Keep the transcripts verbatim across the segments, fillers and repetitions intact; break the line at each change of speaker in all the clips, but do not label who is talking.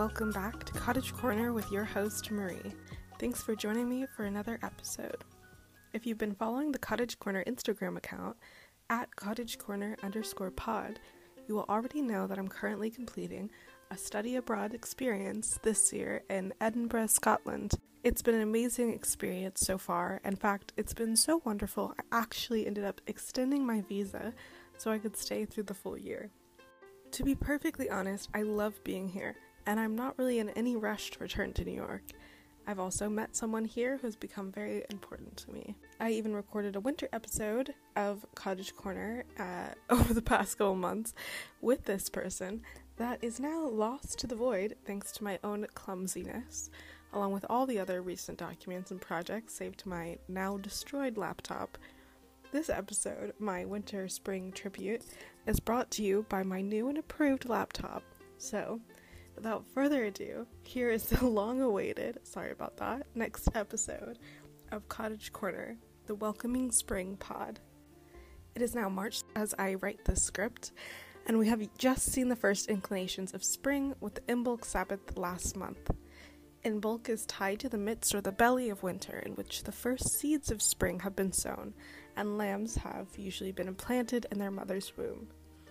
welcome back to Cottage Corner with your host, Marie. Thanks for joining me for another episode. If you've been following the Cottage Corner Instagram account, at cottagecorner underscore pod, you will already know that I'm currently completing a study abroad experience this year in Edinburgh, Scotland. It's been an amazing experience so far. In fact, it's been so wonderful, I actually ended up extending my visa so I could stay through the full year. To be perfectly honest, I love being here, and I'm not really in any rush to return to New York. I've also met someone here who's become very important to me. I even recorded a winter episode of Cottage Corner uh, over the past couple months with this person that is now lost to the void thanks to my own clumsiness, along with all the other recent documents and projects saved to my now destroyed laptop. This episode, my winter-spring tribute, is brought to you by my new and approved laptop. So, without further ado, here is the long-awaited, sorry about that, next episode of Cottage Corner, the Welcoming Spring Pod. It is now March as I write this script, and we have just seen the first inclinations of spring with the Imbolc Sabbath last month. Imbolc is tied to the midst or the belly of winter, in which the first seeds of spring have been sown, and lambs have usually been implanted in their mother's womb.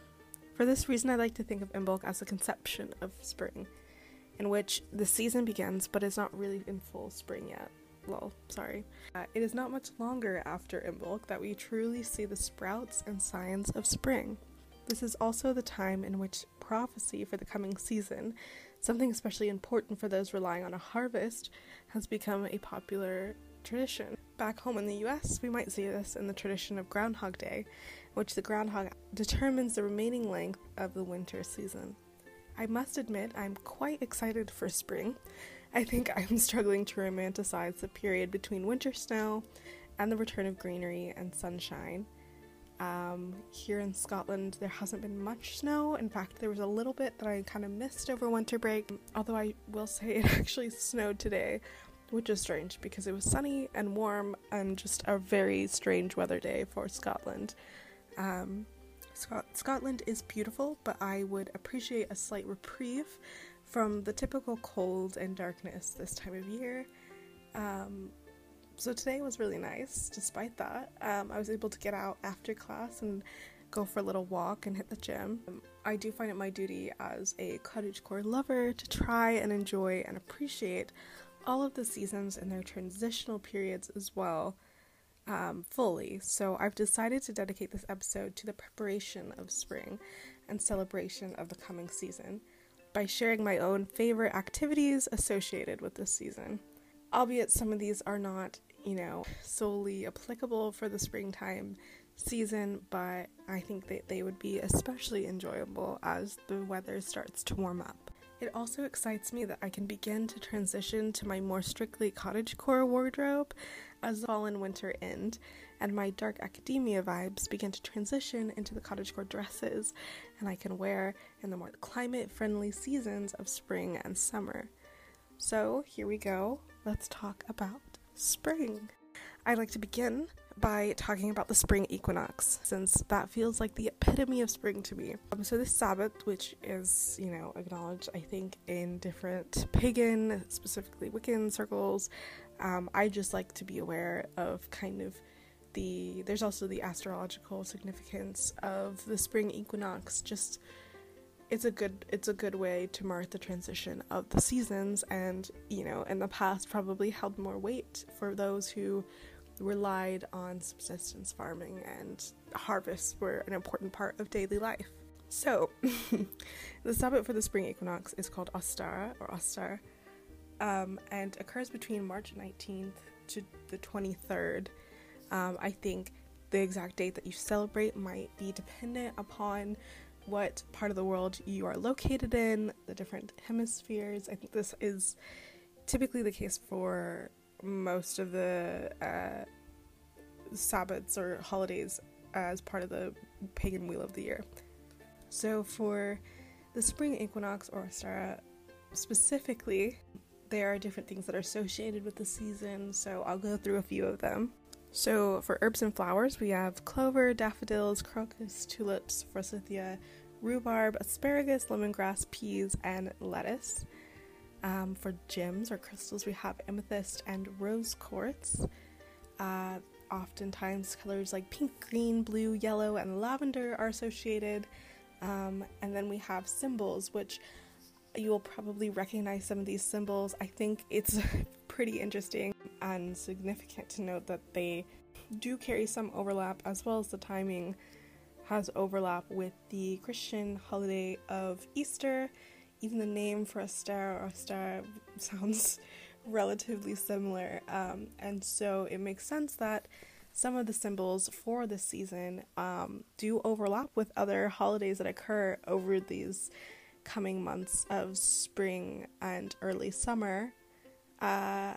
For this reason, I like to think of Imbolc as the conception of spring, in which the season begins but is not really in full spring yet. Lol, sorry. Uh, it is not much longer after Imbolc that we truly see the sprouts and signs of spring. This is also the time in which prophecy for the coming season, something especially important for those relying on a harvest, has become a popular tradition. Back home in the U S, we might see this in the tradition of Groundhog Day, in which the groundhog determines the remaining length of the winter season. I must admit I'm quite excited for spring. I think I'm struggling to romanticize the period between winter snow and the return of greenery and sunshine. Um, here in Scotland, there hasn't been much snow. In fact, there was a little bit that I kind of missed over winter break, although I will say it actually snowed today, which is strange because it was sunny and warm and just a very strange weather day for Scotland. Um, Scot- Scotland is beautiful, but I would appreciate a slight reprieve from the typical cold and darkness this time of year. Um, So today was really nice, despite that. Um, I was able to get out after class and go for a little walk and hit the gym. Um, I do find it my duty as a cottagecore lover to try and enjoy and appreciate all of the seasons and their transitional periods as well, um, fully. So I've decided to dedicate this episode to the preparation of spring and celebration of the coming season by sharing my own favorite activities associated with this season. Albeit some of these are not, you know, solely applicable for the springtime season, but I think that they would be especially enjoyable as the weather starts to warm up. It also excites me that I can begin to transition to my more strictly cottagecore wardrobe as the fall and winter end, and my dark academia vibes begin to transition into the cottagecore dresses, and I can wear in the more climate-friendly seasons of spring and summer. So here we go. Let's talk about spring. I'd like to begin by talking about the spring equinox, since that feels like the epitome of spring to me. Um, so this Sabbath, which is, you know, acknowledged, I think, in different pagan, specifically Wiccan circles, um, I just like to be aware of kind of the, there's also the astrological significance of the spring equinox. Just It's a good it's a good way to mark the transition of the seasons, and, you know, in the past probably held more weight for those who relied on subsistence farming, and harvests were an important part of daily life. So, the Sabbath for the spring equinox is called Ostara, or Ostar, um, and occurs between March nineteenth to the twenty-third. Um, I think the exact date that you celebrate might be dependent upon what part of the world you are located in, the different hemispheres. I think this is typically the case for most of the uh, Sabbats or holidays as part of the pagan wheel of the year. So for the spring equinox, or Ostara specifically, there are different things that are associated with the season, so I'll go through a few of them. So for herbs and flowers, we have clover, daffodils, crocus, tulips, forsythia, rhubarb, asparagus, lemongrass, peas, and lettuce. Um, for gems or crystals, we have amethyst and rose quartz. Uh, oftentimes colors like pink, green, blue, yellow, and lavender are associated. Um, and then we have symbols, which you will probably recognize some of these symbols. I think it's pretty interesting and significant to note that they do carry some overlap, as well as the timing has overlap with the Christian holiday of Easter. Even the name for a star or star sounds relatively similar, um, and so it makes sense that some of the symbols for this season um, do overlap with other holidays that occur over these coming months of spring and early summer, uh,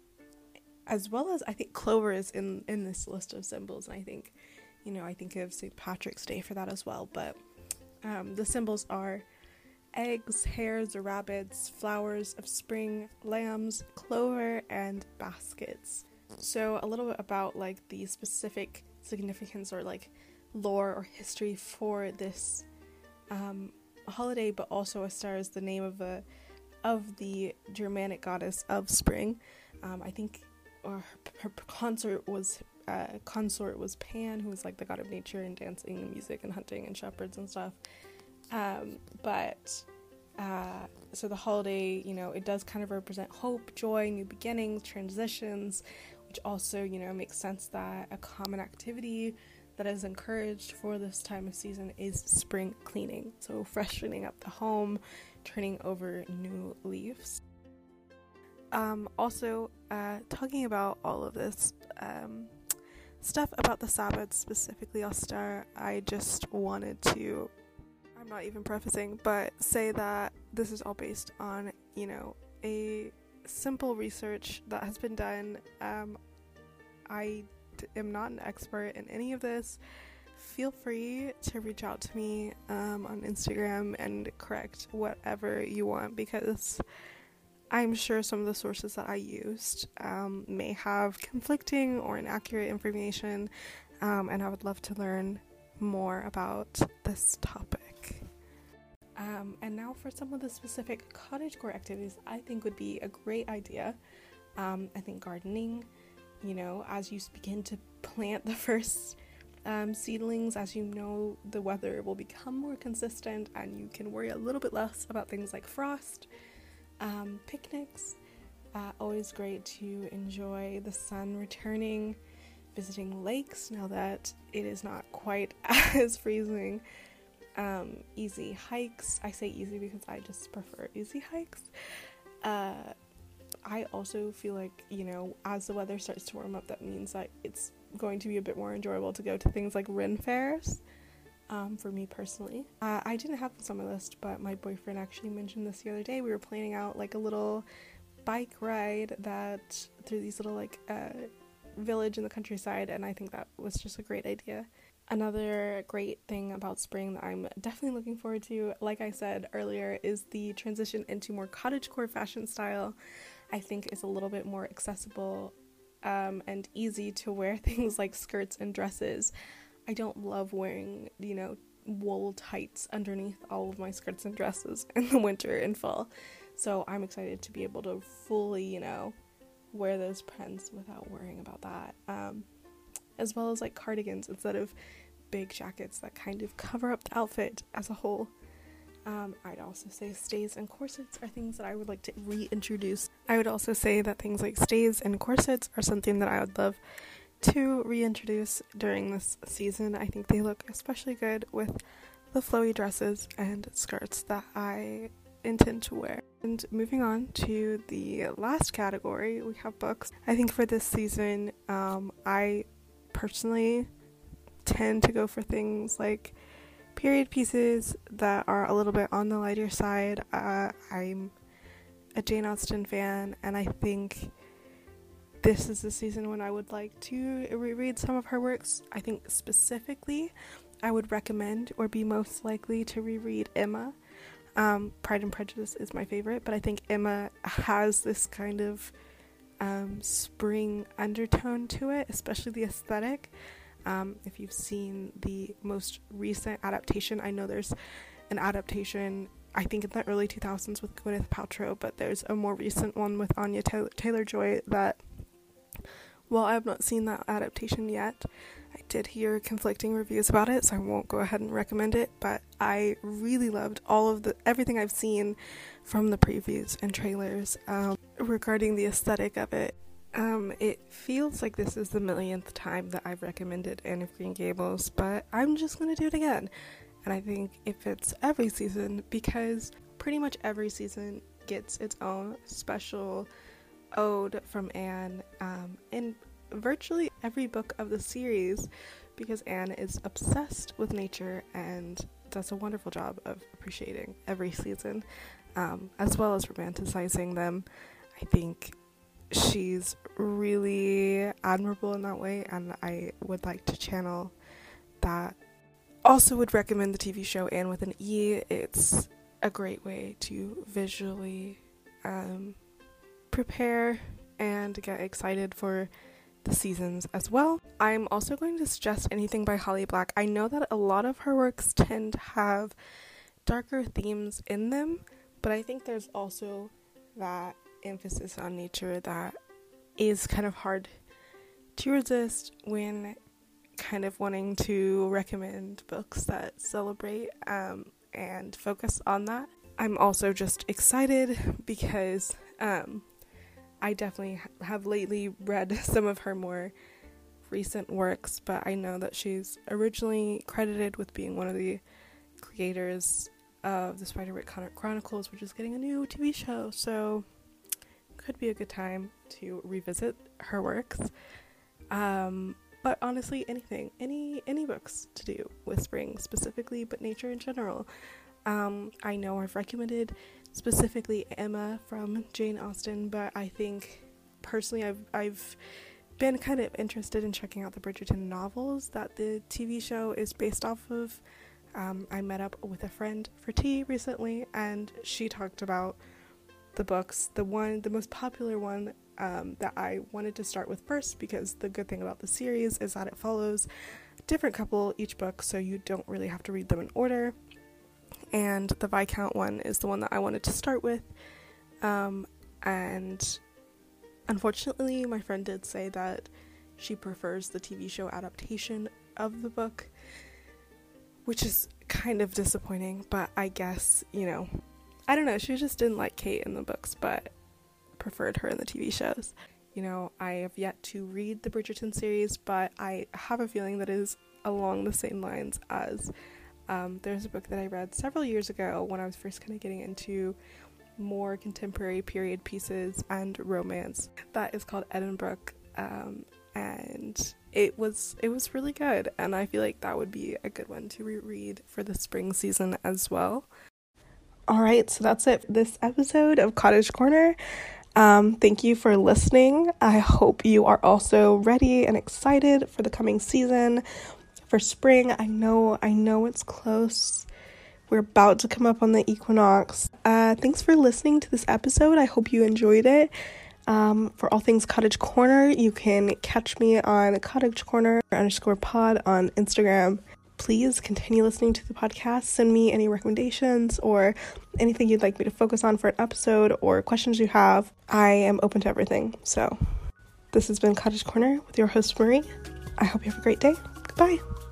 as well as I think clover is in, in this list of symbols, and I think, you know, I think of Saint Patrick's Day for that as well, but um, the symbols are eggs, hares or rabbits, flowers of spring, lambs, clover, and baskets. So a little bit about like the specific significance or like lore or history for this um, holiday, but also a star is the name of a of the Germanic goddess of spring. Um, I think or her, her consort was uh, consort was Pan, who was like the god of nature and dancing and music and hunting and shepherds and stuff. Um, but uh, so the holiday, you know, it does kind of represent hope, joy, new beginnings, transitions, which also, you know, makes sense that a common activity that is encouraged for this time of season is spring cleaning. So freshening up the home, turning over new leaves. Um, also, uh, talking about all of this um, stuff about the Sabbath, specifically Ostar, I just wanted to, I'm not even prefacing, but say that this is all based on, you know, a simple research that has been done. Um, I d- am not an expert in any of this. Feel free to reach out to me um, on Instagram and correct whatever you want, because I'm sure some of the sources that I used um, may have conflicting or inaccurate information, um, and I would love to learn more about this topic. Um, and now for some of the specific cottagecore activities I think would be a great idea. Um, I think gardening, you know, as you begin to plant the first um, seedlings, as you know, the weather will become more consistent and you can worry a little bit less about things like frost. Um, picnics, uh, always great to enjoy the sun returning, visiting lakes now that it is not quite as freezing. Um, easy hikes. I say easy because I just prefer easy hikes. Uh, I also feel like, you know, as the weather starts to warm up, that means that it's going to be a bit more enjoyable to go to things like Ren fairs. Um, for me personally, uh, I didn't have this on my list, but my boyfriend actually mentioned this the other day. We were planning out like a little bike ride that through these little like uh, village in the countryside, and I think that was just a great idea. Another great thing about spring that I'm definitely looking forward to, like I said earlier, is the transition into more cottagecore fashion style. I think it's a little bit more accessible um, and easy to wear things like skirts and dresses. I don't love wearing, you know, wool tights underneath all of my skirts and dresses in the winter and fall. So I'm excited to be able to fully, you know, wear those prints without worrying about that. Um, as well as like cardigans instead of big jackets that kind of cover up the outfit as a whole. Um, I'd also say stays and corsets are things that I would like to reintroduce. I would also say that things like stays and corsets are something that I would love to reintroduce during this season. I think they look especially good with the flowy dresses and skirts that I intend to wear. And moving on to the last category, we have books. I think for this season, um, I personally tend to go for things like period pieces that are a little bit on the lighter side. Uh, I'm a Jane Austen fan, and I think this is the season when I would like to reread some of her works. I think specifically I would recommend or be most likely to reread Emma. Um, Pride and Prejudice is my favorite, but I think Emma has this kind of um, spring undertone to it, especially the aesthetic. Um, if you've seen the most recent adaptation, I know there's an adaptation I think in the early two thousands with Gwyneth Paltrow, but there's a more recent one with Anya Taylor-Joy that, well, I have not seen that adaptation yet. I did hear conflicting reviews about it, so I won't go ahead and recommend it, but I really loved all of the everything I've seen from the previews and trailers um, regarding the aesthetic of it. Um, it feels like this is the millionth time that I've recommended Anne of Green Gables, but I'm just going to do it again. And I think it fits every season because pretty much every season gets its own special ode from Anne um, in virtually every book of the series, because Anne is obsessed with nature and does a wonderful job of appreciating every season, um, as well as romanticizing them. I think she's really admirable in that way, and I would like to channel that. Also would recommend the T V show Anne with an E. It's a great way to visually um, prepare and get excited for the seasons as well. I'm also going to suggest anything by Holly Black. I know that a lot of her works tend to have darker themes in them, but I think there's also that emphasis on nature that is kind of hard to resist when kind of wanting to recommend books that celebrate um, and focus on that. I'm also just excited because um, I definitely have lately read some of her more recent works, but I know that she's originally credited with being one of the creators of the Spiderwick Chronicles, which is getting a new T V show, so could be a good time to revisit her works. Um, but honestly, anything, any any books to do with spring specifically, but nature in general. Um, I know I've recommended specifically Emma from Jane Austen, but I think personally I've I've been kind of interested in checking out the Bridgerton novels that the T V show is based off of. Um, I met up with a friend for tea recently, and she talked about the books. The one, the most popular one um, that I wanted to start with first, because the good thing about the series is that it follows a different couple each book, so you don't really have to read them in order. And the Viscount one is the one that I wanted to start with. Um, and unfortunately, my friend did say that she prefers the T V show adaptation of the book, which is kind of disappointing, but I guess, you know, I don't know, she just didn't like Kate in the books, but preferred her in the T V shows. You know, I have yet to read the Bridgerton series, but I have a feeling that it is along the same lines as, um, there's a book that I read several years ago when I was first kind of getting into more contemporary period pieces and romance, that is called Edinburgh, um, and it was it was really good, and I feel like that would be a good one to reread for the spring season as well. Alright, so that's it for this episode of Cottage Corner. Um, thank you for listening. I hope you are also ready and excited for the coming season, for spring. I know, I know it's close. We're about to come up on the equinox. Uh, thanks for listening to this episode. I hope you enjoyed it. Um, for all things Cottage Corner, you can catch me on Cottage Corner underscore pod on Instagram. Please continue listening to the podcast. Send me any recommendations or anything you'd like me to focus on for an episode or questions you have. I am open to everything. So this has been Cottage Corner with your host, Marie. I hope you have a great day. Goodbye.